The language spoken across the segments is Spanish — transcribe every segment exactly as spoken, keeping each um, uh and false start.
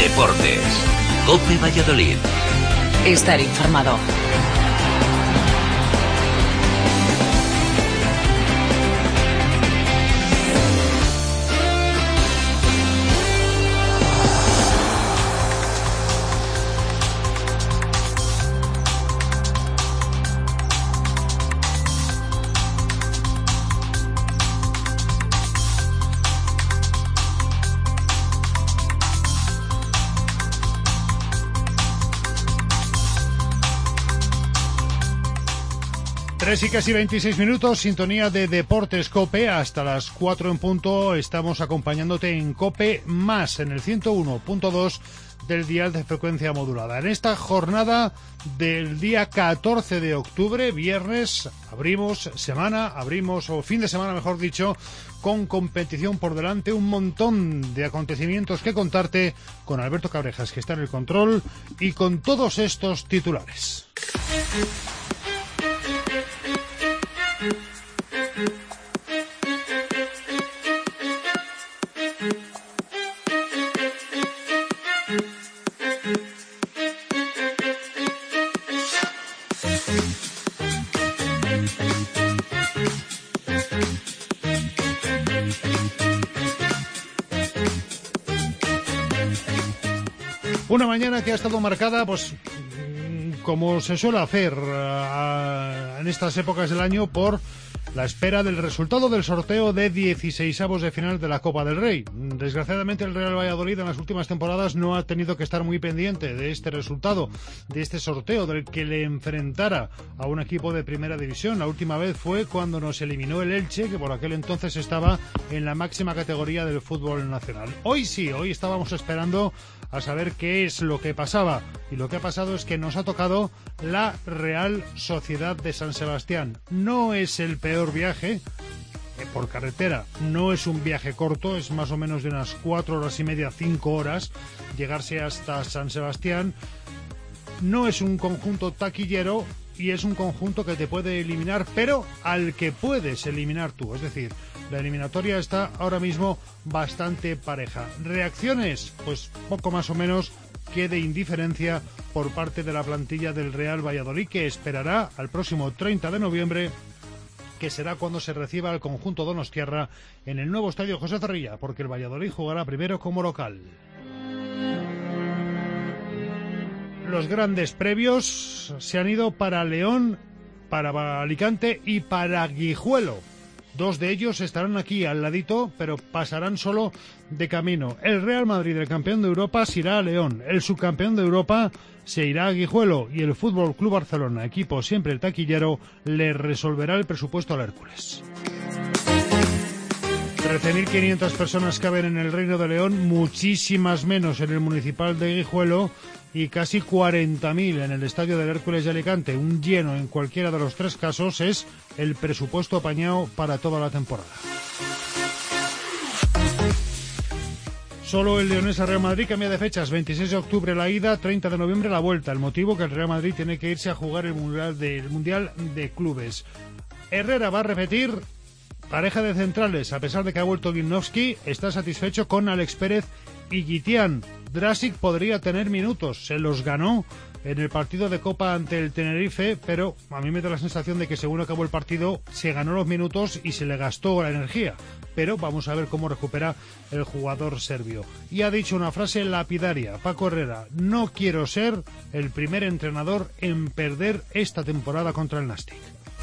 Deportes. COPE Valladolid. Estar informado. tres y casi veintiséis minutos, sintonía de Deportes COPE, hasta las cuatro en punto, estamos acompañándote en COPE Más, en el ciento uno punto dos del dial de frecuencia modulada. En esta jornada del día catorce de octubre, viernes, abrimos semana, abrimos, o fin de semana mejor dicho, con competición por delante, un montón de acontecimientos que contarte con Alberto Cabrejas, que está en el control, y con todos estos titulares. Una mañana que ha estado marcada, pues, como se suele hacer uh, en estas épocas del año, por la espera del resultado del sorteo de dieciseisavos de final de la Copa del Rey. Desgraciadamente el Real Valladolid en las últimas temporadas no ha tenido que estar muy pendiente de este resultado, de este sorteo, del que le enfrentara a un equipo de primera división. La última vez fue cuando nos eliminó el Elche, que por aquel entonces estaba en la máxima categoría del fútbol nacional. Hoy sí, hoy estábamos esperando a saber qué es lo que pasaba, y lo que ha pasado es que nos ha tocado la Real Sociedad de San Sebastián. No es el peor viaje por carretera, no es un viaje corto, es más o menos de unas cuatro horas y media, cinco horas llegarse hasta San Sebastián. No es un conjunto taquillero y es un conjunto que te puede eliminar, pero al que puedes eliminar tú. Es decir, la eliminatoria está ahora mismo bastante pareja. ¿Reacciones? Pues poco más o menos que de indiferencia por parte de la plantilla del Real Valladolid, que esperará al próximo treinta de noviembre, que será cuando se reciba al conjunto donostiarra en el nuevo estadio José Zorrilla, porque el Valladolid jugará primero como local. Los grandes previos se han ido para León, para Alicante y para Guijuelo. Dos de ellos estarán aquí al ladito, pero pasarán solo de camino. El Real Madrid, el campeón de Europa, se irá a León. El subcampeón de Europa se irá a Guijuelo. Y el F C Barcelona, equipo siempre el taquillero, le resolverá el presupuesto al Hércules. trece mil quinientas personas caben en el Reino de León, muchísimas menos en el municipal de Guijuelo, y casi cuarenta mil en el estadio del Hércules de Alicante. Un lleno en cualquiera de los tres casos es el presupuesto apañado para toda la temporada. Solo el Leonesa Real Madrid cambia de fechas: veintiséis de octubre la ida, treinta de noviembre la vuelta. El motivo, que el Real Madrid tiene que irse a jugar el Mundial de, el mundial de Clubes. Herrera va a repetir pareja de centrales, a pesar de que ha vuelto Guinovski. Está satisfecho con Alex Pérez y Guitián. Drásic podría tener minutos, se los ganó en el partido de Copa ante el Tenerife, pero a mí me da la sensación de que según acabó el partido se ganó los minutos y se le gastó la energía. Pero vamos a ver cómo recupera el jugador serbio. Y ha dicho una frase lapidaria, Paco Herrera: no quiero ser el primer entrenador en perder esta temporada contra el Nastic.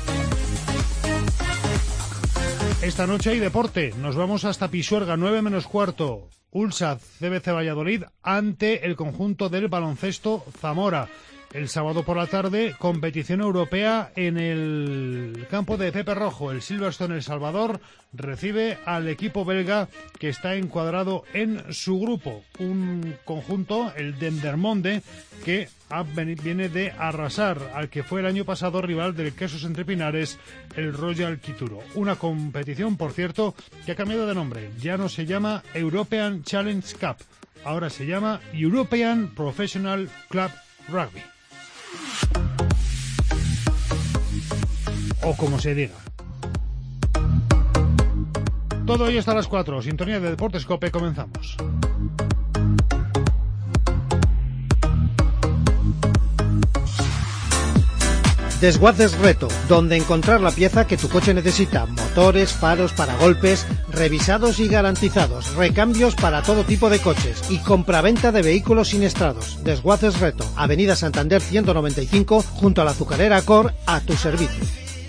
Esta noche hay deporte, nos vamos hasta Pisuerga, nueve menos cuarto. Ulsa C B C Valladolid ante el conjunto del Baloncesto Zamora. El sábado por la tarde, competición europea en el campo de Pepe Rojo. El Silverstone El Salvador recibe al equipo belga que está encuadrado en su grupo. Un conjunto, el Dendermonde, que viene de arrasar al que fue el año pasado rival del Quesos Entre Pinares, el Royal Kituro. Una competición, por cierto, que ha cambiado de nombre. Ya no se llama European Challenge Cup, ahora se llama European Professional Club Rugby. O como se diga. Todo ello hasta las cuatro. Sintonía de Deportes COPE, comenzamos. Desguaces Reto, donde encontrar la pieza que tu coche necesita. Motores, faros, paragolpes, revisados y garantizados. Recambios para todo tipo de coches. Y compraventa de vehículos siniestrados. Desguaces Reto, Avenida Santander ciento noventa y cinco, junto a la azucarera Cor, a tu servicio.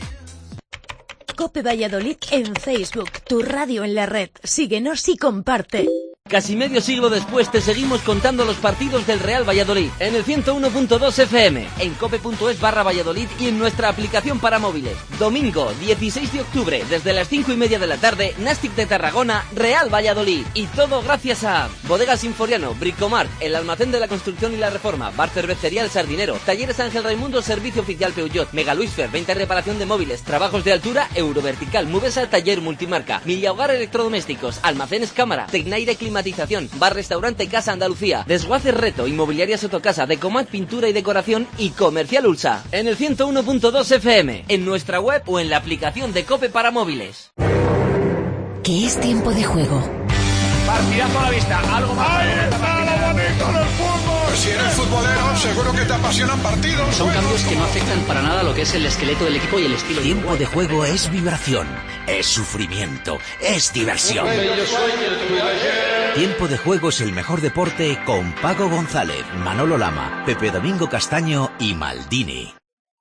COPE Valladolid en Facebook, tu radio en la red. Síguenos y comparte. Casi medio siglo después te seguimos contando los partidos del Real Valladolid en el ciento uno punto dos F M, en cope.es barra Valladolid y en nuestra aplicación para móviles. Domingo, dieciséis de octubre, desde las cinco y media de la tarde, Nastic de Tarragona, Real Valladolid. Y todo gracias a Bodegas Sinforiano, Bricomart, el almacén de la construcción y la reforma, Bar Cervecería El Sardinero, Talleres Ángel Raimundo, Servicio Oficial Peugeot, Mega Luisfer, venta y reparación de móviles, trabajos de altura, Eurovertical, Mubesa, Taller Multimarca, Milla Hogar Electrodomésticos, Almacenes Cámara, Tecnaire Clima Bar Restaurante Casa Andalucía, Desguaces Reto, Inmobiliaria Sotocasa, Decomat Pintura y Decoración y Comercial Ulsa. En el ciento uno punto dos F M, en nuestra web o en la aplicación de COPE para móviles. Que es tiempo de juego. Partidazo a la vista, algo más. ¡Ahí está lo bonito del fútbol! Si eres futbolero, seguro que te apasionan partidos. Son cambios que no afectan para nada lo que es el esqueleto del equipo y el estilo. Tiempo de juego es vibración, es sufrimiento, es diversión. Tiempo de juego es el mejor deporte con Paco González, Manolo Lama, Pepe Domingo Castaño y Maldini.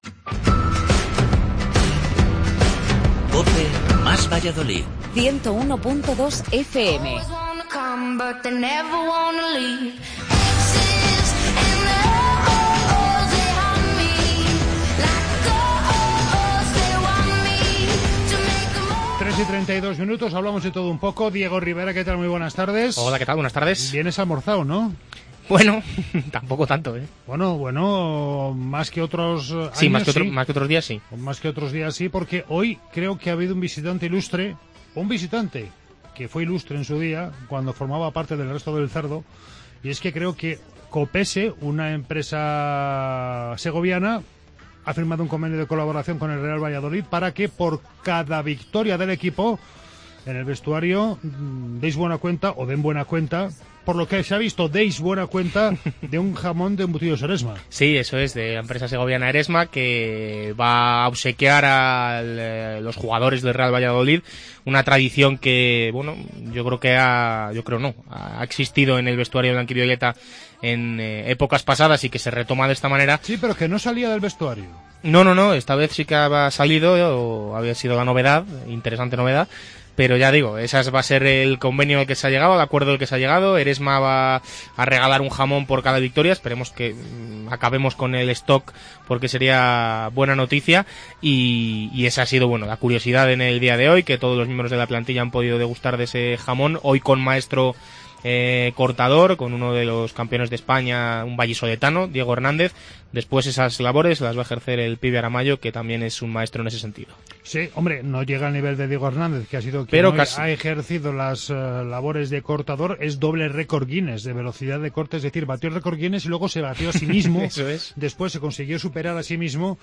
COPE más Valladolid. ciento uno punto dos F M. tres y treinta y dos minutos, hablamos de todo un poco. Diego Rivera, ¿qué tal? Muy buenas tardes. Hola, ¿qué tal? Buenas tardes. Vienes almorzado, ¿no? Bueno, tampoco tanto, ¿eh? Bueno, bueno, más que otros años, sí, más que, otro, sí. más que otros días, sí. Más que otros días, sí, porque hoy creo que ha habido un visitante ilustre, un visitante que fue ilustre en su día, cuando formaba parte del resto del cerdo, y es que creo que Copese, una empresa segoviana, ha firmado un convenio de colaboración con el Real Valladolid para que por cada victoria del equipo en el vestuario deis buena cuenta, o den buena cuenta, por lo que se ha visto, deis buena cuenta de un jamón de embutidos Eresma. Sí, eso es, de la empresa segoviana Eresma, que va a obsequiar a el, los jugadores del Real Valladolid una tradición que, bueno, yo creo que ha, yo creo no, ha existido en el vestuario blanquivioleta en eh, épocas pasadas y que se retoma de esta manera. Sí, pero que no salía del vestuario. No, no, no, esta vez sí que había salido, o había sido la novedad, interesante novedad. Pero ya digo, ese va a ser el convenio al que se ha llegado, el acuerdo al que se ha llegado. Eresma va a regalar un jamón por cada victoria. Esperemos que mmm, acabemos con el stock, porque sería buena noticia. Y, y esa ha sido, bueno, la curiosidad en el día de hoy, que todos los miembros de la plantilla han podido degustar de ese jamón. Hoy con maestro eh, cortador, con uno de los campeones de España, un vallisoletano, Diego Hernández. Después esas labores las va a ejercer el pibe Aramayo, que también es un maestro en ese sentido. Sí, hombre, no llega al nivel de Diego Hernández, que ha sido quien Pero hoy casi ha ejercido las uh, labores de cortador. Es doble récord Guinness de velocidad de corte, es decir, batió el récord Guinness y luego se batió a sí mismo. Eso es. Después se consiguió superar a sí mismo.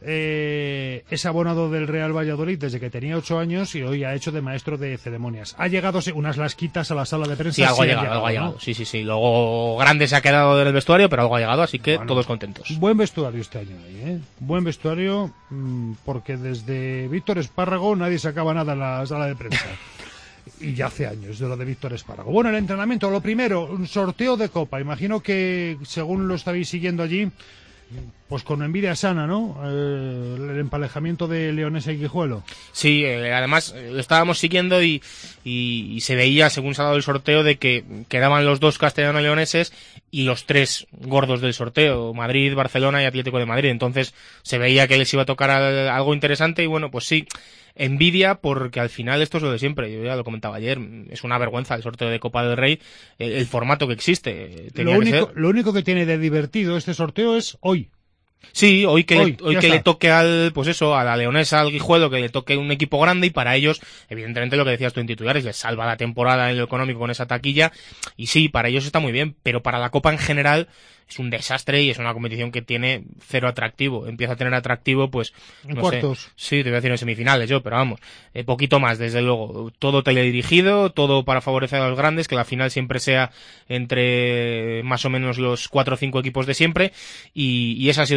Eh, es abonado del Real Valladolid desde que tenía ocho años y hoy ha hecho de maestro de ceremonias. Ha llegado unas lasquitas a la sala de prensa. Sí, algo sí ha llegado, llegado, algo ha llegado. ¿no? Sí, sí, sí. Luego grande se ha quedado del vestuario, pero algo ha llegado, así que bueno, todos contentos. Buen vestuario este año ahí, ¿eh? Buen vestuario, mmm, porque desde Víctor Espárrago nadie sacaba nada en la sala de prensa. Y ya hace años de lo de Víctor Espárrago. Bueno, el entrenamiento, lo primero, un sorteo de Copa. Imagino que, según lo estáis siguiendo allí, pues con envidia sana, ¿no? Eh, el emparejamiento de Leonesa y Guijuelo. Sí, eh, además eh, lo estábamos siguiendo y, y, y se veía, según se ha dado el sorteo, de que quedaban los dos castellano-leoneses y los tres gordos del sorteo, Madrid, Barcelona y Atlético de Madrid. Entonces se veía que les iba a tocar al, algo interesante y bueno, pues sí, envidia, porque al final esto es lo de siempre. Yo ya lo comentaba ayer, es una vergüenza el sorteo de Copa del Rey, el, el formato que existe. Lo único, lo único que tiene de divertido este sorteo es hoy. Sí, hoy que, hoy, le, hoy que le toque al, pues eso, a la Leonesa, al Guijuelo, que le toque un equipo grande, y para ellos, evidentemente lo que decías tú en titulares, les salva la temporada en lo económico con esa taquilla, y sí, para ellos está muy bien, pero para la Copa en general es un desastre y es una competición que tiene cero atractivo. Empieza a tener atractivo, pues, en no cuartos. Sé, sí, te voy a decir en semifinales yo, pero vamos, eh, poquito más, desde luego. Todo teledirigido, todo para favorecer a los grandes, que la final siempre sea entre más o menos los cuatro o cinco equipos de siempre, y, y ese ha sido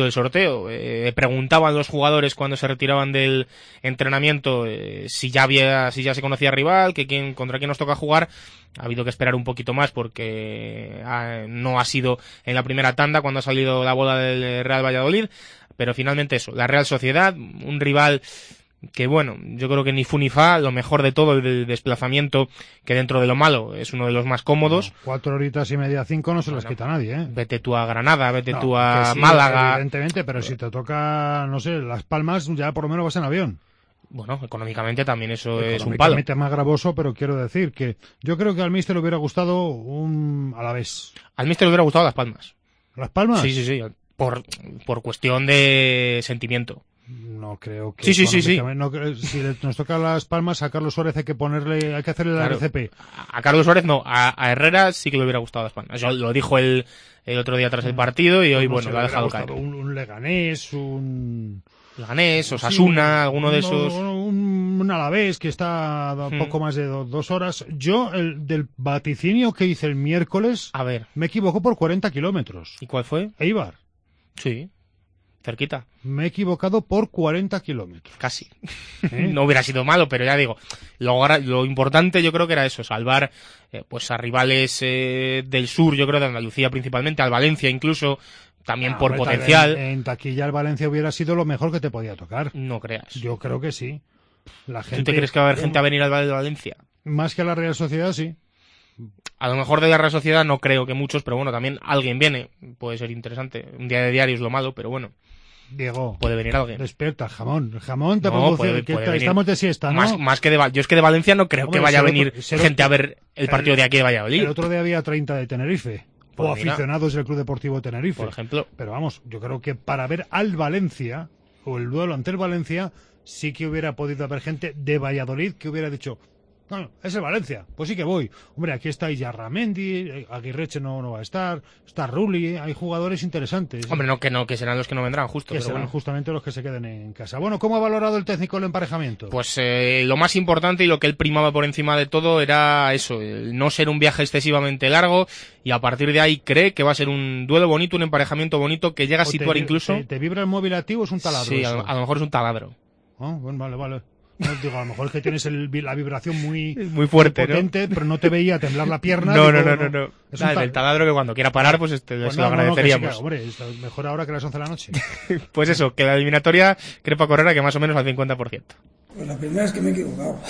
del sorteo. Eh, preguntaban los jugadores cuando se retiraban del entrenamiento eh, si ya había, si ya se conocía rival, que quién, contra quién nos toca jugar. Ha habido que esperar un poquito más porque ha, no ha sido en la primera tanda cuando ha salido la bola del Real Valladolid, pero finalmente eso, la Real Sociedad, un rival que bueno, yo creo que ni fu ni fa, lo mejor de todo, el desplazamiento, que dentro de lo malo es uno de los más cómodos. No, cuatro horitas y media, cinco no se las bueno, quita nadie, ¿eh? Vete tú a Granada, vete no, tú a sí, Málaga. Evidentemente, pero si te toca, no sé, Las Palmas, ya por lo menos vas en avión. Bueno, económicamente también eso es un palo. Económicamente más gravoso, pero quiero decir que yo creo que al míster le hubiera gustado un Alavés. Al míster le hubiera gustado Las Palmas. ¿Las Palmas? Sí, sí, sí, por, por cuestión de sentimiento. No creo que... Sí, sí, sí, sí. No, si nos toca Las Palmas, a Carlos Suárez hay que ponerle, hay que hacerle la claro, R C P. A Carlos Suárez no, a, a Herrera sí que le hubiera gustado Las Palmas. Eso lo dijo el, el otro día tras el partido y hoy, no, bueno, lo ha dejado caer. Un, un Leganés, un... Leganés, Osasuna, sí, alguno de esos... Un, un Alavés que está a hmm. poco más de do, dos horas. Yo, el del vaticinio que hice el miércoles... A ver. Me equivoco por cuarenta kilómetros. ¿Y cuál fue? Eibar. Sí. Cerquita. Me he equivocado por cuarenta kilómetros. Casi. ¿Eh? No hubiera sido malo, pero ya digo, lo, lo importante yo creo que era eso, salvar eh, pues a rivales eh, del sur, yo creo de Andalucía principalmente, al Valencia incluso, también ah, por hombre, potencial. En, en taquilla el Valencia hubiera sido lo mejor que te podía tocar. No creas. Yo creo que sí. La gente, ¿Tú te crees que va a haber gente a venir al Valle de Valencia? Más que a la Real Sociedad, sí. A lo mejor de la Real Sociedad no creo que muchos, pero bueno, también alguien viene. Puede ser interesante. Un día de diario es lo malo, pero bueno. Diego, puede venir alguien. Despierta, jamón. El jamón te no, produce, puede, que puede estamos de siesta, ¿no? Más, más que de, yo es que de Valencia no creo Hombre, que vaya a venir otro, gente otro, a ver el partido el, de aquí de Valladolid. El otro día había treinta de Tenerife. Pues o mira, aficionados del Club Deportivo Tenerife. Por ejemplo. Pero vamos, yo creo que para ver al Valencia, o el duelo ante el Valencia, sí que hubiera podido haber gente de Valladolid que hubiera dicho... Bueno, es el Valencia, pues sí que voy. Hombre, aquí está Iyarramendi, Aguirreche no, no va a estar, está Rulli, hay jugadores interesantes. Hombre, no, que no, que serán los que no vendrán, justo. Que pero serán bueno. justamente los que se queden en casa. Bueno, ¿cómo ha valorado el técnico el emparejamiento? Pues eh, lo más importante y lo que él primaba por encima de todo era eso, el no ser un viaje excesivamente largo y a partir de ahí cree que va a ser un duelo bonito, un emparejamiento bonito que llega a situar te, incluso... Te, ¿Te vibra el móvil a ti o es un taladro? Sí, a, a lo mejor es un taladro. Ah, bueno, vale, vale. No, digo, a lo mejor es que tienes el, la vibración muy, muy fuerte, muy potente, ¿no? Pero no te veía temblar la pierna. No, digo, no, no, no, no. Es Nada, tal... el taladro que cuando quiera parar, pues este, pues se no, lo agradeceríamos. No, no, hombre, es mejor ahora que a las once de la noche. Pues eso, que la eliminatoria crepa Correra que más o menos al cincuenta por ciento. Pues la primera es que me he equivocado.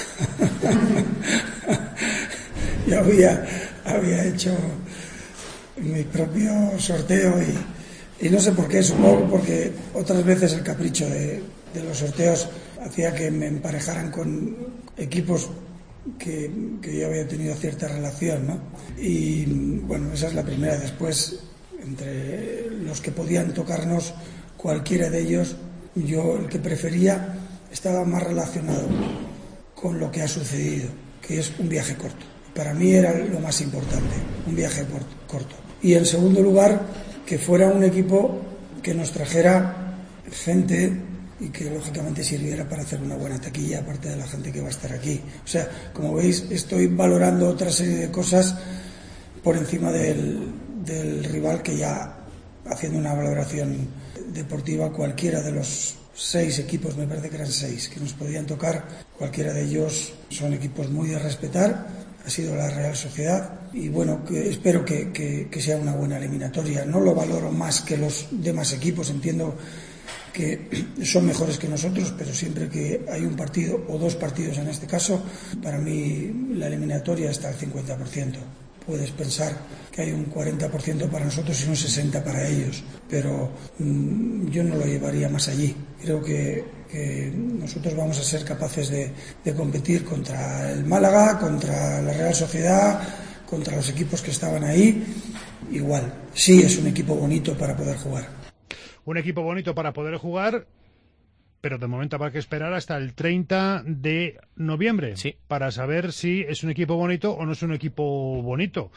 Yo había, había hecho mi propio sorteo y, y no sé por qué, supongo porque otras veces el capricho de, de los sorteos hacía que me emparejaran con equipos que, que yo había tenido cierta relación, ¿no? Y bueno, esa es la primera. Después, entre los que podían tocarnos, cualquiera de ellos, yo el que prefería estaba más relacionado con lo que ha sucedido, que es un viaje corto. Para mí era lo más importante, un viaje corto. Y en segundo lugar, que fuera un equipo que nos trajera gente y que lógicamente sirviera para hacer una buena taquilla, aparte de la gente que va a estar aquí. O sea, como veis, estoy valorando otra serie de cosas por encima del, del rival, que ya, haciendo una valoración deportiva, cualquiera de los seis equipos, me parece que eran seis, que nos podían tocar, cualquiera de ellos son equipos muy de respetar. Ha sido la Real Sociedad y bueno, que espero que, que, que sea una buena eliminatoria. No lo valoro más que los demás equipos, entiendo que son mejores que nosotros, pero siempre que hay un partido o dos partidos en este caso, para mí la eliminatoria está al cincuenta por ciento. Puedes pensar que hay un cuarenta por ciento para nosotros y un sesenta por ciento para ellos, pero mmm, yo no lo llevaría más allí. Creo que, que nosotros vamos a ser capaces de, de competir contra el Málaga, contra la Real Sociedad, contra los equipos que estaban ahí. Igual, sí es un equipo bonito para poder jugar. Un equipo bonito para poder jugar, pero de momento habrá que esperar hasta el treinta de noviembre sí. para saber si es un equipo bonito o no es un equipo bonito.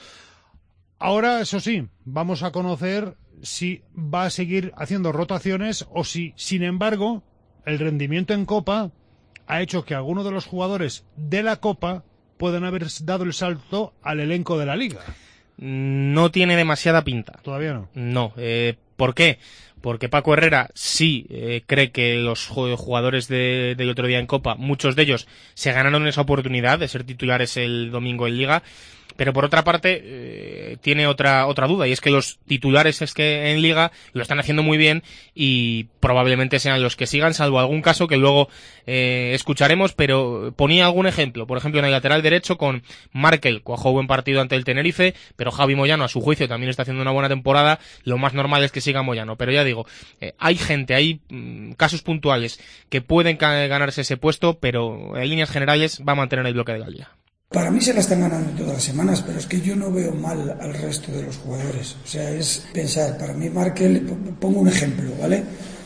Ahora, eso sí, vamos a conocer si va a seguir haciendo rotaciones o si, sin embargo, el rendimiento en Copa ha hecho que algunos de los jugadores de la Copa puedan haber dado el salto al elenco de la Liga. No tiene demasiada pinta. ¿Todavía no? No, eh, ¿Por qué? Porque Paco Herrera sí eh, cree que los jugadores de, del otro día en Copa, muchos de ellos se ganaron esa oportunidad de ser titulares el domingo en Liga, pero por otra parte eh, tiene otra otra duda, y es que los titulares es que en Liga lo están haciendo muy bien y probablemente sean los que sigan, salvo algún caso que luego eh, escucharemos, pero ponía algún ejemplo, por ejemplo en el lateral derecho con Markel, cuajó buen partido ante el Tenerife, pero Javi Moyano a su juicio también está haciendo una buena temporada, lo más normal es que siga Moyano, pero ya digo, eh, hay gente, hay mm, casos puntuales que pueden ca- ganarse ese puesto, pero en líneas generales va a mantener el bloque de la Liga. Para mí se la están ganando todas las semanas, pero es que yo no veo mal al resto de los jugadores. O sea, es pensar, para mí Markel, pongo un ejemplo, ¿vale?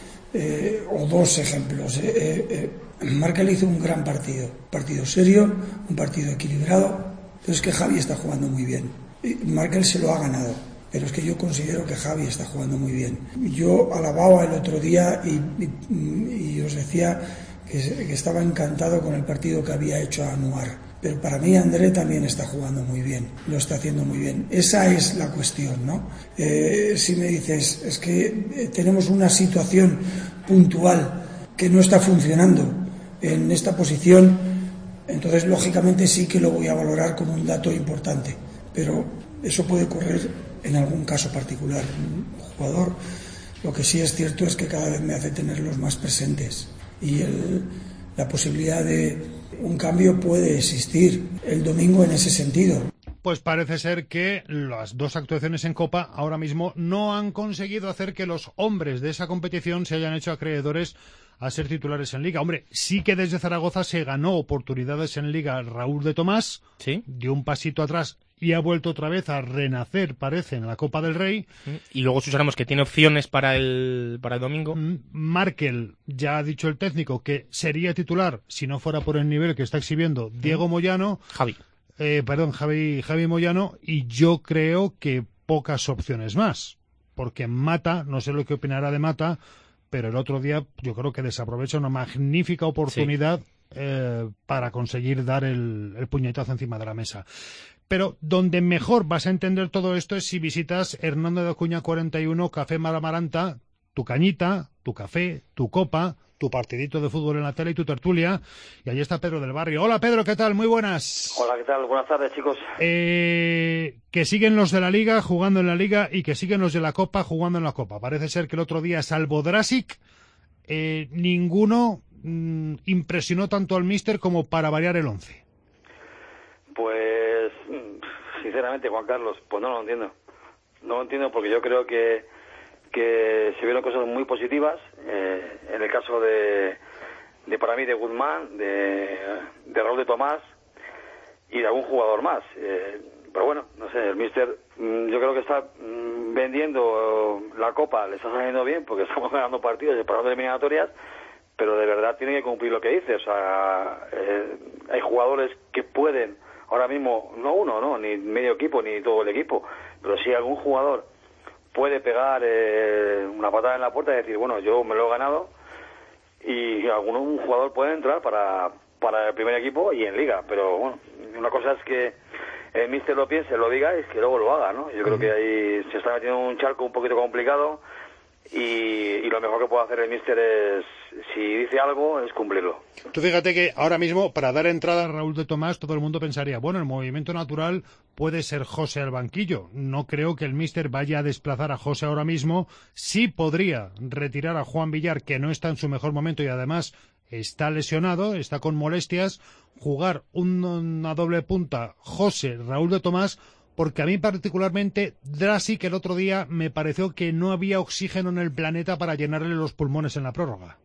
Eh, o dos ejemplos. Eh, eh, eh, Markel hizo un gran partido, un partido serio, un partido equilibrado, pero es que Javi está jugando muy bien. Markel se lo ha ganado, pero es que yo considero que Javi está jugando muy bien. Yo alababa el otro día y, y, y os decía que, que estaba encantado con el partido que había hecho a Anuar. Pero para mí André también está jugando muy bien, lo está haciendo muy bien. Esa es la cuestión, ¿no? Eh, si me dices, es que eh, tenemos una situación puntual que no está funcionando en esta posición, entonces lógicamente sí que lo voy a valorar como un dato importante. Pero eso puede ocurrir en algún caso particular. Un jugador, lo que sí es cierto es que cada vez me hace tenerlos más presentes. Y el, la posibilidad de un cambio puede existir el domingo en ese sentido. Pues parece ser que las dos actuaciones en Copa ahora mismo no han conseguido hacer que los hombres de esa competición se hayan hecho acreedores a ser titulares en Liga. Hombre, sí que desde Zaragoza se ganó oportunidades en Liga Raúl de Tomás, ¿sí? Dio un pasito atrás y ha vuelto otra vez a renacer, parece, en la Copa del Rey. Y luego escucharemos que tiene opciones para el para el domingo. Markel, ya ha dicho el técnico que sería titular si no fuera por el nivel que está exhibiendo Diego Moyano. Javi. Eh, perdón, Javi, Javi Moyano, y yo creo que pocas opciones más, porque Mata, no sé lo que opinará de Mata, pero el otro día yo creo que desaprovecha una magnífica oportunidad sí. eh, para conseguir dar el, el puñetazo encima de la mesa. Pero donde mejor vas a entender todo esto es si visitas Hernando de Acuña cuarenta y uno, Café Malamaranta, tu cañita, tu café, tu copa, tu partidito de fútbol en la tele y tu tertulia. Y allí está Pedro del Barrio. Hola Pedro, ¿qué tal? Muy buenas. Hola, ¿qué tal? Buenas tardes, chicos. Eh, que siguen los de la Liga jugando en la Liga y que siguen los de la Copa jugando en la Copa. Parece ser que el otro día, salvo Drasic, eh, ninguno mmm, impresionó tanto al míster como para variar el once. Pues, sinceramente, Juan Carlos, pues no lo entiendo. No lo entiendo porque yo creo que, que se vieron cosas muy positivas. Eh, en el caso de, de, para mí, de Guzmán, de, de Raúl de Tomás y de algún jugador más. Eh, pero bueno, no sé, el míster, yo creo que está mm, vendiendo la Copa, le está saliendo bien porque estamos ganando partidos y parando eliminatorias, pero de verdad tiene que cumplir lo que dice. O sea, eh, hay jugadores que pueden, ahora mismo, no uno, no, ni medio equipo, ni todo el equipo, pero si algún jugador puede pegar eh, una patada en la puerta y decir, bueno, yo me lo he ganado, y algún un jugador puede entrar para, para el primer equipo y en Liga, pero bueno, una cosa es que el míster lo piense, lo diga, y es que luego lo haga, ¿no? Yo creo que ahí se está metiendo en un charco un poquito complicado, y, y lo mejor que puede hacer el míster es, si dice algo, es cumplirlo. Tú fíjate que ahora mismo, para dar entrada a Raúl de Tomás, todo el mundo pensaría, bueno, el movimiento natural puede ser José al banquillo. No creo que el míster vaya a desplazar a José ahora mismo. Sí podría retirar a Juan Villar, que no está en su mejor momento y además está lesionado, está con molestias, jugar una doble punta José, Raúl de Tomás, porque a mí particularmente Drasic el otro día me pareció que no había oxígeno en el planeta para llenarle los pulmones en la prórroga.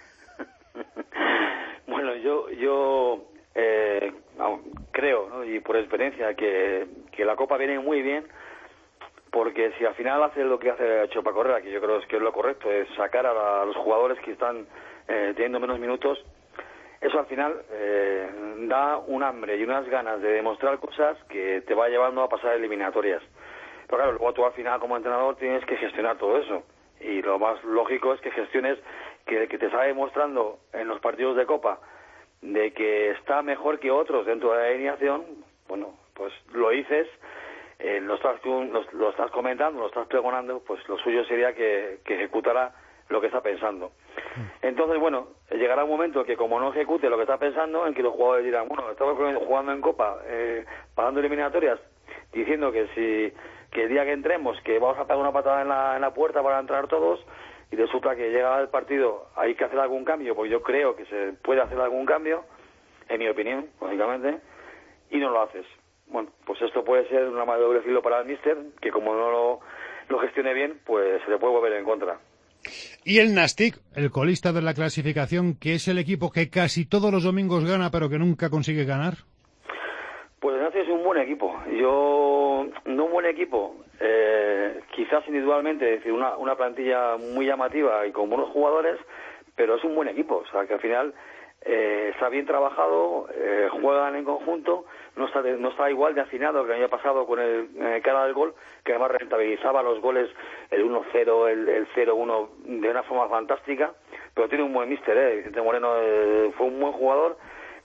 Bueno, yo yo eh, creo, ¿no? Y por experiencia que, que la Copa viene muy bien, porque si al final hace lo que hace hecho Paco Herrera, que yo creo que es lo correcto, es sacar a, la, a los jugadores que están eh, teniendo menos minutos, eso al final eh, da un hambre y unas ganas de demostrar cosas que te va llevando a pasar eliminatorias. Pero claro, luego tú al final como entrenador tienes que gestionar todo eso. Y lo más lógico es que gestiones que, que te está demostrando en los partidos de Copa de que está mejor que otros dentro de la alineación. Bueno, pues lo dices eh, lo, estás, lo, lo estás comentando, lo estás pregonando, pues lo suyo sería que, que ejecutara lo que está pensando. Entonces, bueno, llegará un momento que como no ejecute lo que está pensando, en que los jugadores dirán, bueno, estamos jugando en Copa, eh, pasando eliminatorias, diciendo que si que el día que entremos, que vamos a pegar una patada en la, en la puerta para entrar todos, y resulta que llega el partido, hay que hacer algún cambio, porque yo creo que se puede hacer algún cambio, en mi opinión, lógicamente, y no lo haces. Bueno, pues esto puede ser una mano de doble filo para el míster, que como no lo, lo gestione bien, pues se le puede volver en contra. Y el Nastic, el colista de la clasificación, que es el equipo que casi todos los domingos gana, pero que nunca consigue ganar. Pues el Nastic es un buen equipo. Yo, no un buen equipo, eh, quizás individualmente, es decir, una, una plantilla muy llamativa y con buenos jugadores, pero es un buen equipo. O sea, que al final eh, está bien trabajado, eh, juegan en conjunto, no está, de, no está igual de afinado que el año pasado con el eh, cara del gol, que además rentabilizaba los goles, el uno cero, el, el cero uno, de una forma fantástica, pero tiene un buen míster, ¿eh? Vicente Moreno eh, fue un buen jugador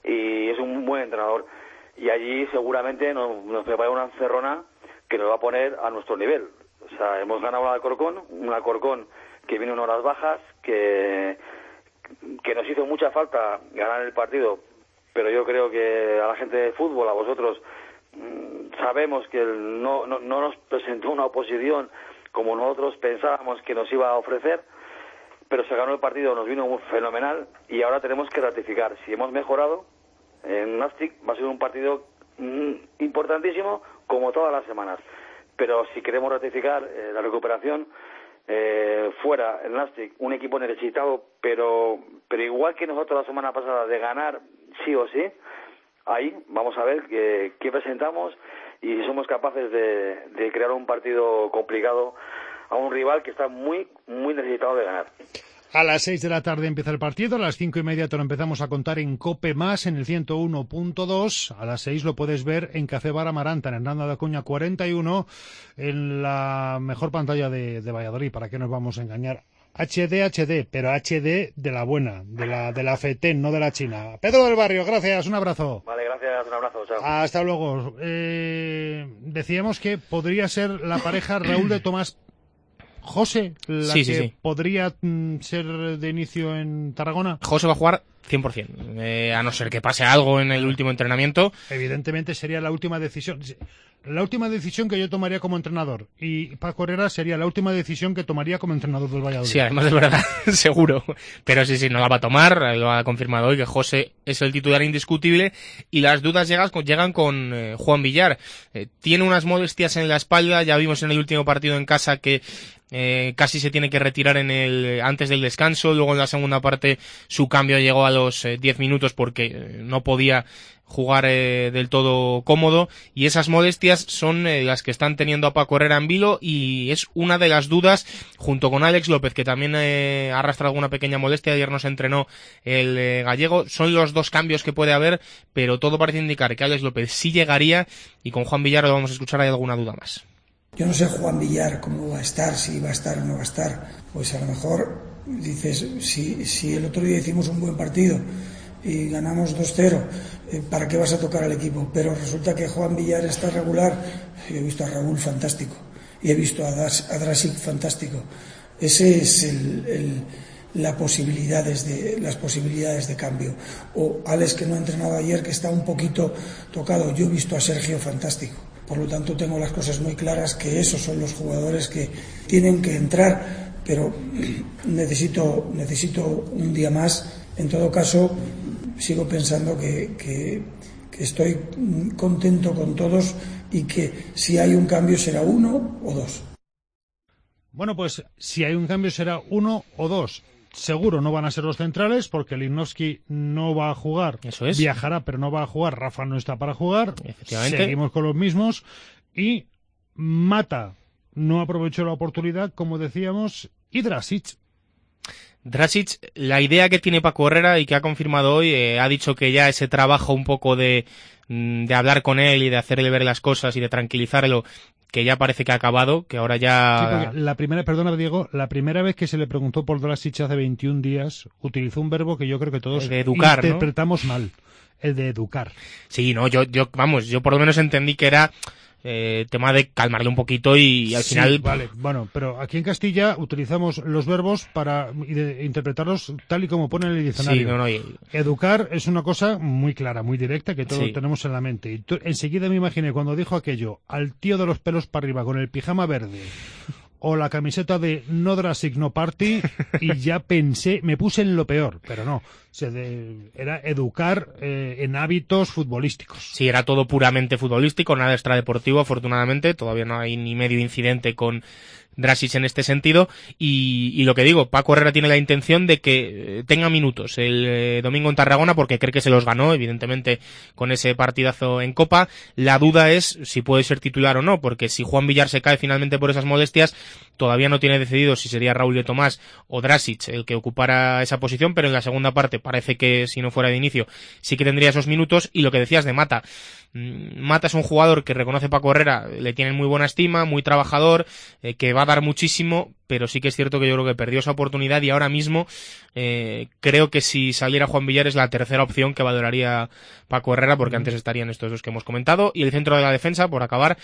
y es un buen entrenador. Y allí seguramente nos, nos prepara una encerrona que nos va a poner a nuestro nivel. O sea, hemos ganado un Alcorcón, un Alcorcón que viene en horas bajas, que, que nos hizo mucha falta ganar el partido, pero yo creo que a la gente de fútbol, a vosotros, mmm, sabemos que el, no, no, no nos presentó una oposición como nosotros pensábamos que nos iba a ofrecer, pero se ganó el partido, nos vino fenomenal y ahora tenemos que ratificar. Si hemos mejorado en Nastic, va a ser un partido mmm, importantísimo como todas las semanas, pero si queremos ratificar eh, la recuperación, eh, fuera el Nastic, un equipo necesitado, pero pero igual que nosotros la semana pasada de ganar sí o sí, ahí vamos a ver qué, qué presentamos y si somos capaces de, de crear un partido complicado a un rival que está muy, muy necesitado de ganar. A las seis de la tarde empieza el partido, a las cinco y media te lo empezamos a contar en COPE Más, en el ciento uno punto dos. A las seis lo puedes ver en Café Bar Amaranta, en Hernando de Acuña cuarenta y uno, en la mejor pantalla de, de Valladolid. ¿Para qué nos vamos a engañar? H D, H D, pero H D de la buena, de la de la FETEN, no de la China. Pedro del Barrio, gracias, un abrazo. Vale, gracias, un abrazo, chao. Hasta luego. Eh, decíamos que podría ser la pareja Raúl de Tomás José, la sí, que sí, sí. podría mm, ser de inicio en Tarragona. José va a jugar cien por ciento, eh, a no ser que pase algo en el último entrenamiento. Evidentemente sería la última decisión. La última decisión que yo tomaría como entrenador, y Paco Herrera sería la última decisión que tomaría como entrenador del Valladolid. Sí, además de verdad, seguro. Pero sí, sí, no la va a tomar, lo ha confirmado hoy, que José es el titular indiscutible, y las dudas llegan con, llegan con eh, Juan Villar. Eh, tiene unas molestias en la espalda, ya vimos en el último partido en casa que eh, casi se tiene que retirar en el antes del descanso, luego en la segunda parte su cambio llegó a los eh, diez minutos porque eh, no podía jugar eh, del todo cómodo, y esas molestias son eh, las que están teniendo a Paco Herrera en vilo, y es una de las dudas, junto con Alex López, que también eh, arrastra alguna pequeña molestia. Ayer nos entrenó el eh, gallego. Son los dos cambios que puede haber, pero todo parece indicar que Alex López sí llegaría, y con Juan Villar lo vamos a escuchar. ¿Hay alguna duda más? Yo no sé Juan Villar cómo va a estar, si va a estar o no va a estar. Pues a lo mejor dices, si, si el otro día hicimos un buen partido y ganamos dos cero, eh, ¿para qué vas a tocar al equipo? Pero resulta que Juan Villar está regular. Yo he visto a Raúl fantástico y he visto a, Das, a Drasic fantástico. Ese es el, el, la posibilidades de, las posibilidades de cambio. O Alex, que no ha entrenado ayer, que está un poquito tocado. Yo he visto a Sergio fantástico. Por lo tanto, tengo las cosas muy claras, que esos son los jugadores que tienen que entrar, pero necesito, necesito un día más. En todo caso, sigo pensando que, que, que estoy contento con todos y que si hay un cambio será uno o dos. Bueno, pues si hay un cambio será uno o dos. Seguro no van a ser los centrales, porque Lichnowsky no va a jugar. Eso es. Viajará, pero no va a jugar. Rafa no está para jugar. Efectivamente. Seguimos con los mismos. Y Mata no aprovechó la oportunidad, como decíamos. Y Drasic. Drasic, la idea que tiene Paco Herrera y que ha confirmado hoy, eh, ha dicho que ya ese trabajo un poco de, de hablar con él y de hacerle ver las cosas y de tranquilizarlo, que ya parece que ha acabado, que ahora ya... Sí, la primera, perdona Diego, la primera vez que se le preguntó por Drasic hace veintiún días, utilizó un verbo que yo creo que todos el de educar, interpretamos ¿no? mal, el de educar. Sí, no, yo, yo, vamos, yo por lo menos entendí que era eh, tema de calmarle un poquito y, y al sí, final... Vale, bueno, pero aquí en Castilla utilizamos los verbos para interpretarlos tal y como pone en el diccionario. Sí, no, no, y... Educar es una cosa muy clara, muy directa, que todos sí. tenemos en la mente. Y tú, enseguida me imaginé cuando dijo aquello, al tío de los pelos para arriba con el pijama verde o la camiseta de No Drastic No Party, y ya pensé, me puse en lo peor, pero no, se de, era educar eh, en hábitos futbolísticos. Sí, era todo puramente futbolístico, nada extradeportivo, afortunadamente, todavía no hay ni medio incidente con Drasic en este sentido, y, y lo que digo, Paco Herrera tiene la intención de que tenga minutos el eh, domingo en Tarragona, porque cree que se los ganó, evidentemente, con ese partidazo en Copa. La duda es si puede ser titular o no, porque si Juan Villar se cae finalmente por esas molestias, todavía no tiene decidido si sería Raúl de Tomás o Drasic el que ocupara esa posición, pero en la segunda parte parece que si no fuera de inicio sí que tendría esos minutos. Y lo que decías de Mata, Mata es un jugador que reconoce Paco Herrera, le tienen muy buena estima, muy trabajador, eh, que va a dar muchísimo, pero sí que es cierto que yo creo que perdió esa oportunidad y ahora mismo eh, creo que si saliera Juan Villar es la tercera opción que valoraría Paco Herrera, porque antes estarían estos dos que hemos comentado. Y el centro de la defensa, por acabar,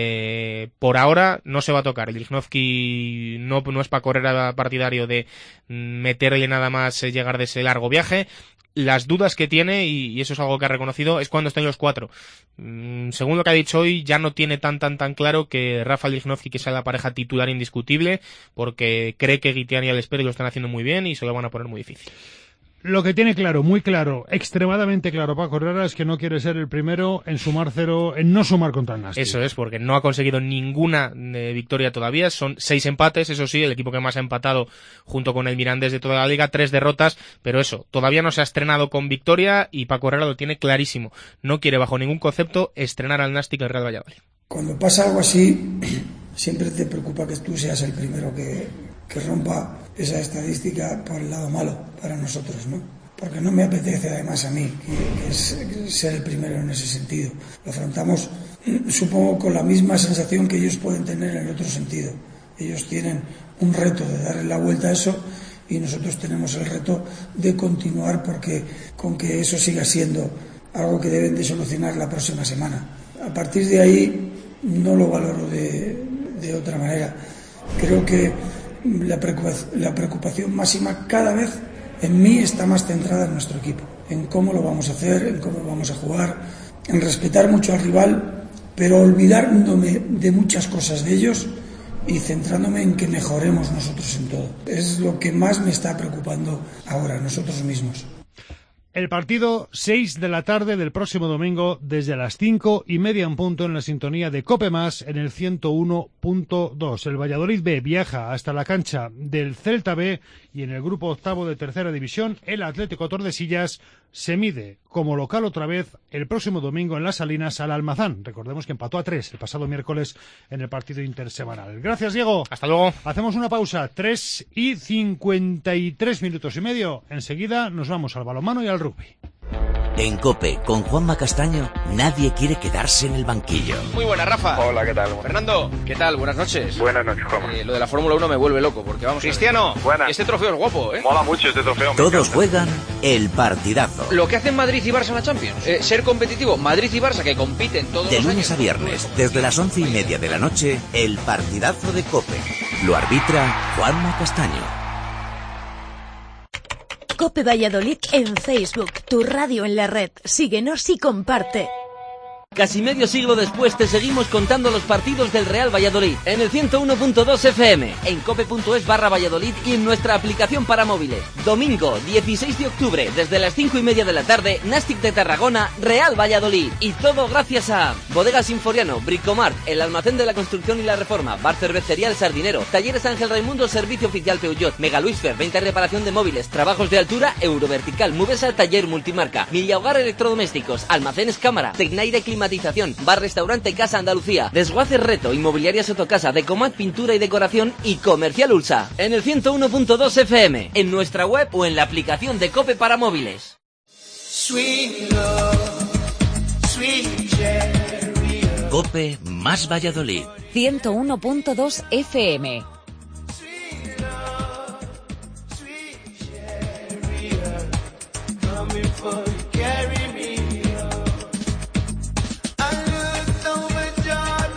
eh, por ahora no se va a tocar. El Lichnowsky no, no es Paco Herrera partidario de meterle nada más eh, llegar de ese largo viaje. Las dudas que tiene, y, y eso es algo que ha reconocido, es cuando estén los cuatro. Mm, según lo que ha dicho hoy, ya no tiene tan tan tan claro que Rafa Lichnowsky que sea la pareja titular indiscutible, porque cree que Guitián y Alesperi lo están haciendo muy bien y se lo van a poner muy difícil. Lo que tiene claro, muy claro, extremadamente claro Paco Herrera es que no quiere ser el primero en sumar cero, en no sumar contra el Nastic. Eso es, porque no ha conseguido ninguna eh, victoria todavía, son seis empates, eso sí, el equipo que más ha empatado junto con el Mirandés de toda la liga, tres derrotas, pero eso, todavía no se ha estrenado con victoria y Paco Herrera lo tiene clarísimo, no quiere bajo ningún concepto estrenar al Nastic el Real Valladolid. Cuando pasa algo así, siempre te preocupa que tú seas el primero que, que rompa esa estadística por el lado malo para nosotros, ¿no? Porque no me apetece además a mí que, que es, que ser el primero en ese sentido. Lo afrontamos, supongo, con la misma sensación que ellos pueden tener en otro sentido. Ellos tienen un reto de darle la vuelta a eso y nosotros tenemos el reto de continuar porque con que eso siga siendo algo que deben de solucionar la próxima semana. A partir de ahí no lo valoro de, de otra manera. Creo que la preocupación, la preocupación máxima cada vez en mí está más centrada en nuestro equipo, en cómo lo vamos a hacer, en cómo vamos a jugar, en respetar mucho al rival, pero olvidándome de muchas cosas de ellos y centrándome en que mejoremos nosotros en todo. Es lo que más me está preocupando ahora, nosotros mismos. El partido, seis de la tarde del próximo domingo, desde las cinco y media en punto en la sintonía de Cope Más en el ciento uno punto dos. El Valladolid B viaja hasta la cancha del Celta B y en el grupo octavo de tercera división el Atlético Tordesillas se mide como local otra vez el próximo domingo en Las Salinas al Almazán. Recordemos que empató a tres el pasado miércoles en el partido intersemanal. Gracias, Diego. Hasta luego. Hacemos una pausa, tres y cincuenta y tres minutos y medio. Enseguida nos vamos al balonmano y al rugby. En COPE, con Juanma Castaño, nadie quiere quedarse en el banquillo. Muy buena, Rafa. Hola, ¿qué tal? Fernando, ¿qué tal? Buenas noches. Buenas noches, Juanma. Eh, lo de la Fórmula uno me vuelve loco, porque vamos... Cristiano, buenas. Este trofeo es guapo, ¿eh? Mola mucho este trofeo. Todos juegan el partidazo. Lo que hacen Madrid y Barça en la Champions. Eh, ser competitivo. Madrid y Barça que compiten todos De los lunes años. a viernes, desde las once y media de la noche, el partidazo de COPE. Lo arbitra Juanma Castaño. Cope Valladolid en Facebook, tu radio en la red. Síguenos y comparte. Casi medio siglo después te seguimos contando los partidos del Real Valladolid en el ciento uno punto dos F M, en cope.es barra Valladolid y en nuestra aplicación para móviles. Domingo dieciséis de octubre, desde las cinco y media de la tarde, Nastic de Tarragona, Real Valladolid. Y todo gracias a Bodegas Sinforiano, Bricomart, el almacén de la construcción y la reforma, Bar Cervecería El Sardinero, Talleres Ángel Raimundo, Servicio Oficial Peugeot, Mega Luisfer, venta y reparación de móviles, trabajos de altura, Eurovertical, Mubesa, Taller Multimarca, Millahogar Electrodomésticos, Almacenes Cámara, Tecnaire Clima Bar Restaurante Casa Andalucía, Desguaces Reto, Inmobiliaria Sotocasa, Decomat Pintura y Decoración y Comercial Ulsa. En el ciento uno punto dos F M, en nuestra web o en la aplicación de COPE para móviles. COPE más Valladolid. ciento uno punto dos F M. I looked over Jordan.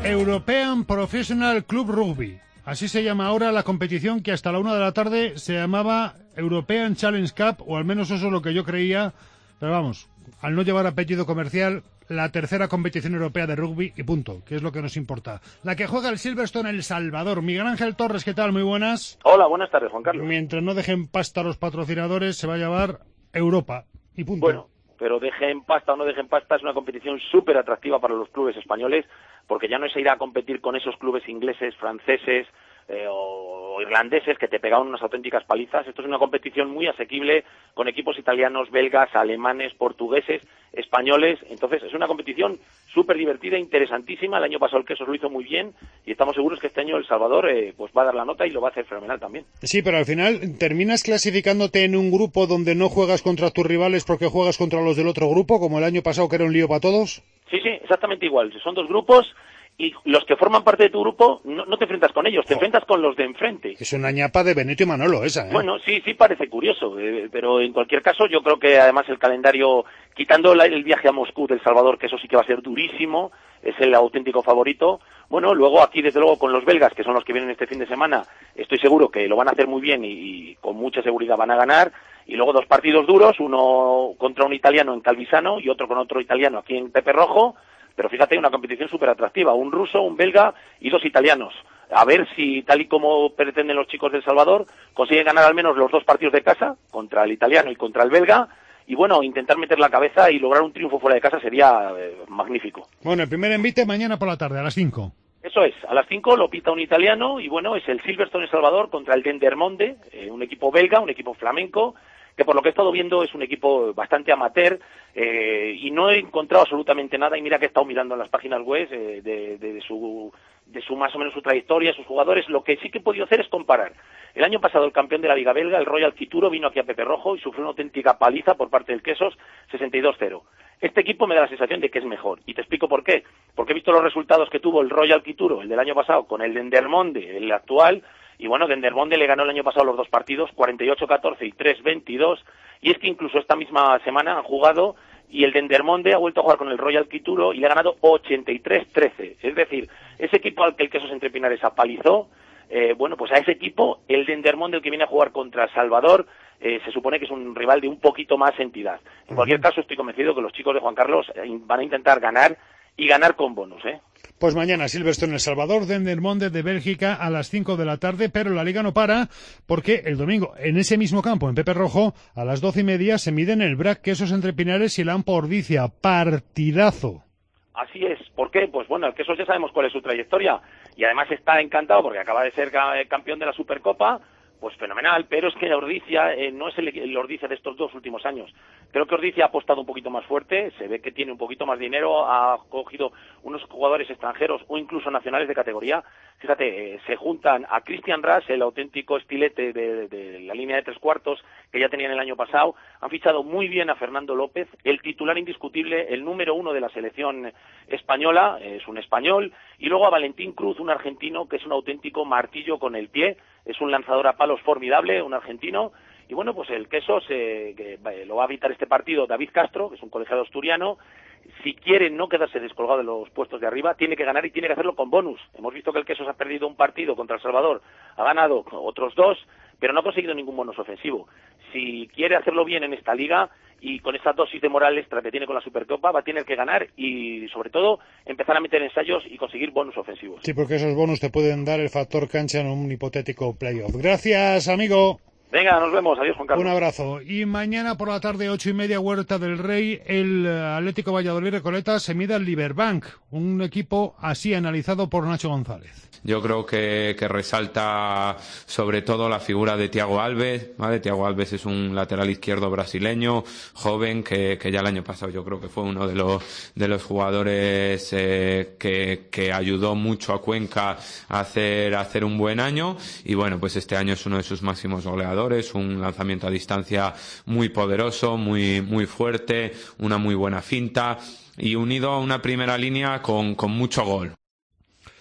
European Professional Club Rugby. Así se llama ahora la competición que hasta la una de la tarde se llamaba European Challenge Cup, o al menos eso es lo que yo creía, pero vamos, al no llevar apellido comercial, la tercera competición europea de rugby y punto, que es lo que nos importa. La que juega el Silverstone El Salvador. Miguel Ángel Torres, ¿qué tal? Muy buenas. Hola, buenas tardes, Juan Carlos. Mientras no dejen pasta a los patrocinadores, se va a llamar Europa y punto. Bueno, pero dejen pasta o no dejen pasta, es una competición súper atractiva para los clubes españoles, porque ya no es ir a competir con esos clubes ingleses, franceses eh, o irlandeses que te pegaban unas auténticas palizas. Esto es una competición muy asequible con equipos italianos, belgas, alemanes, portugueses, españoles. Entonces es una competición súper divertida, interesantísima. El año pasado el Quesos lo hizo muy bien y estamos seguros que este año El Salvador eh, pues va a dar la nota y lo va a hacer fenomenal también. Sí, pero al final terminas clasificándote en un grupo donde no juegas contra tus rivales porque juegas contra los del otro grupo, como el año pasado que era un lío para todos. Sí, sí, exactamente igual. Son dos grupos y los que forman parte de tu grupo no, no te enfrentas con ellos, te oh. enfrentas con los de enfrente. Es una ñapa de Benito y Manolo esa, ¿eh? Bueno, sí, sí parece curioso, eh, pero en cualquier caso yo creo que además el calendario, quitando la, el viaje a Moscú del Salvador, que eso sí que va a ser durísimo, es el auténtico favorito. Bueno, luego aquí desde luego con los belgas, que son los que vienen este fin de semana, estoy seguro que lo van a hacer muy bien y, y con mucha seguridad van a ganar. Y luego dos partidos duros, uno contra un italiano en Calvisano y otro con otro italiano aquí en Pepe Rojo. Pero fíjate, una competición súper atractiva, un ruso, un belga y dos italianos. A ver si, tal y como pretenden los chicos del Salvador, consiguen ganar al menos los dos partidos de casa, contra el italiano y contra el belga, y bueno, intentar meter la cabeza y lograr un triunfo fuera de casa sería eh, magnífico. Bueno, el primer envite mañana por la tarde, a las cinco. Eso es, a las cinco lo pita un italiano, y bueno, es el Silverstone El Salvador contra el Dendermonde, eh, un equipo belga, un equipo flamenco, que por lo que he estado viendo es un equipo bastante amateur eh, y no he encontrado absolutamente nada, y mira que he estado mirando en las páginas web eh, de, de, de su de su más o menos su trayectoria, sus jugadores. Lo que sí que he podido hacer es comparar. El año pasado el campeón de la Liga Belga, el Royal Kituro, vino aquí a Pepe Rojo y sufrió una auténtica paliza por parte del Quesos, sesenta y dos cero. Este equipo me da la sensación de que es mejor, y te explico por qué. Porque he visto los resultados que tuvo el Royal Kituro, el del año pasado, con el Dendermonde, el actual. Y bueno, Dendermonde le ganó el año pasado los dos partidos, cuarenta y ocho catorce y tres veintidós, y es que incluso esta misma semana han jugado y el Dendermonde ha vuelto a jugar con el Royal Kituro y le ha ganado ochenta y tres trece. Es decir, ese equipo al que el Quesos Entre Pinares apalizó, eh, bueno, pues a ese equipo, el Dendermonde, el que viene a jugar contra Salvador, eh, se supone que es un rival de un poquito más entidad. En cualquier caso, estoy convencido que los chicos de Juan Carlos van a intentar ganar y ganar con bonus, ¿eh? Pues mañana Silverstone El Salvador, Dendermonde de Bélgica a las cinco de la tarde, pero la Liga no para porque el domingo en ese mismo campo, en Pepe Rojo, a las doce y media se miden el B R A C Quesos Entre Pinares y la Ampa Ordicia. Partidazo. Así es. ¿Por qué? Pues bueno, el Quesos ya sabemos cuál es su trayectoria y además está encantado porque acaba de ser campeón de la Supercopa. Pues fenomenal, pero es que Ordicia eh, no es el, el Ordicia de estos dos últimos años. Creo que Ordicia ha apostado un poquito más fuerte, se ve que tiene un poquito más dinero, ha cogido unos jugadores extranjeros o incluso nacionales de categoría. Fíjate, eh, se juntan a Christian Ras, el auténtico estilete de, de, de la línea de tres cuartos que ya tenían el año pasado. Han fichado muy bien a Fernando López, el titular indiscutible, el número uno de la selección española, es un español, y luego a Valentín Cruz, un argentino que es un auténtico martillo con el pie. Es un lanzador a palos formidable, un argentino, y bueno, pues el Quesos, eh, que eh, lo va a evitar este partido David Castro, que es un colegiado asturiano. Si quiere no quedarse descolgado de los puestos de arriba, tiene que ganar y tiene que hacerlo con bonus. Hemos visto que el Quesos ha perdido un partido contra El Salvador, ha ganado otros dos, pero no ha conseguido ningún bonus ofensivo. Si quiere hacerlo bien en esta liga y con esta dosis de moral extra que tiene con la Supercopa, va a tener que ganar y, sobre todo, empezar a meter ensayos y conseguir bonus ofensivos. Sí, porque esos bonus te pueden dar el factor cancha en un hipotético playoff. Gracias, amigo. Venga, nos vemos. Adiós, Juan Carlos. Un abrazo. Y mañana por la tarde, ocho y media, Huerta del Rey, el Atlético Valladolid Recoleta se mide al Liberbank, un equipo así analizado por Nacho González. Yo creo que, que resalta sobre todo la figura de Thiago Alves, ¿vale? Thiago Alves es un lateral izquierdo brasileño, joven, que, que ya el año pasado yo creo que fue uno de los, de los jugadores eh, que, que ayudó mucho a Cuenca a hacer, a hacer un buen año, y bueno, pues este año es uno de sus máximos goleadores, un lanzamiento a distancia muy poderoso, muy, muy fuerte, una muy buena finta, y unido a una primera línea con, con mucho gol.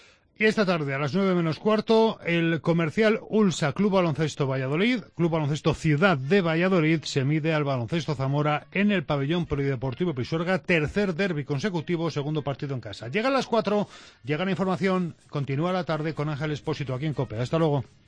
Y esta tarde, a las nueve menos cuarto, el Comercial Ulsa Club Baloncesto Valladolid, Club Baloncesto Ciudad de Valladolid, se mide al Baloncesto Zamora en el pabellón polideportivo Pisuerga, tercer derbi consecutivo, segundo partido en casa. Llegan las cuatro, llega la información, continúa la tarde con Ángel Expósito aquí en COPE. Hasta luego.